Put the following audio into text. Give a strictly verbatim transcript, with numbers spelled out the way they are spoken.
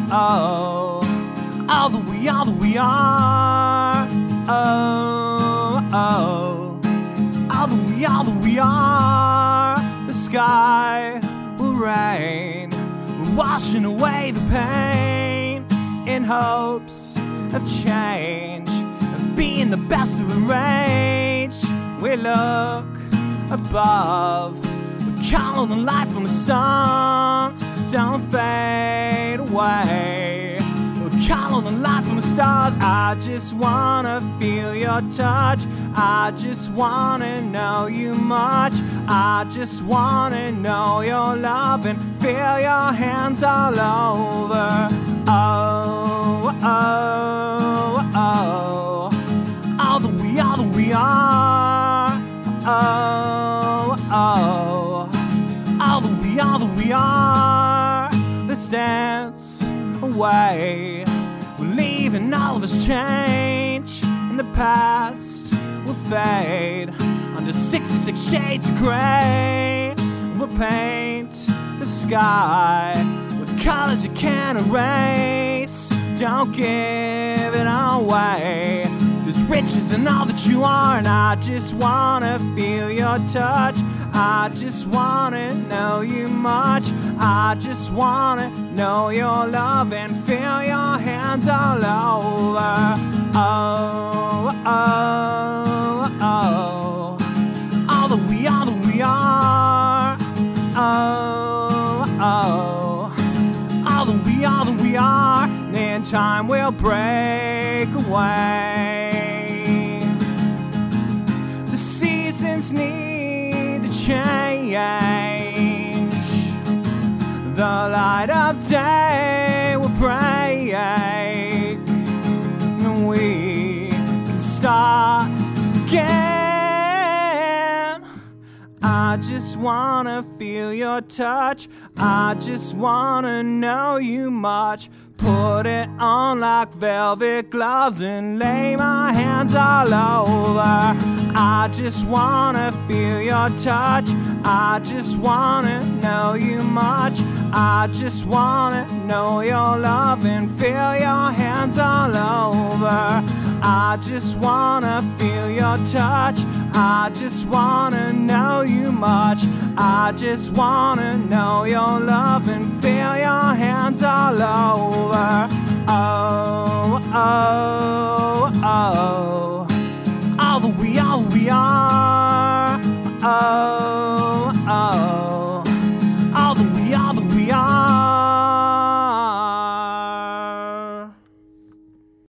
oh, all that we, all that we are. Oh, oh, all that we, all that we are. The sky will rain, we're washing away the pain in hopes of change, of being the best of the range. We look above, we call on the light from the sun. Don't fade away, we call on the light from the stars. I just wanna feel your touch, I just wanna know you much. I just wanna know your love and feel your hands all over. Oh, oh, oh, all that we, all that we are. Oh, oh, all that we, all that we are. Let's dance away, we're leaving all of this change in the past. We'll fade under sixty-six shades of gray. We'll paint the sky with colors you can't erase. Don't give it away, this riches and all that you are. And I just wanna feel your touch, I just wanna know you much. I just wanna know your love and feel your hands all over. Oh, oh, oh, all that we, all that we are. Oh, oh, all that we, all that we are. And in time we'll break away. The seasons need to change, the light of day will break, and we can start again. I just wanna feel your touch, I just wanna know you much. Put it on like velvet gloves and lay my hands all over. I just wanna feel your touch, I just wanna know you much. I just wanna know your love and feel your hands all over. I just wanna feel your touch, I just wanna know you much. I just wanna know your love and feel your hands all over. Oh, oh, oh, all that we, all we are. Oh.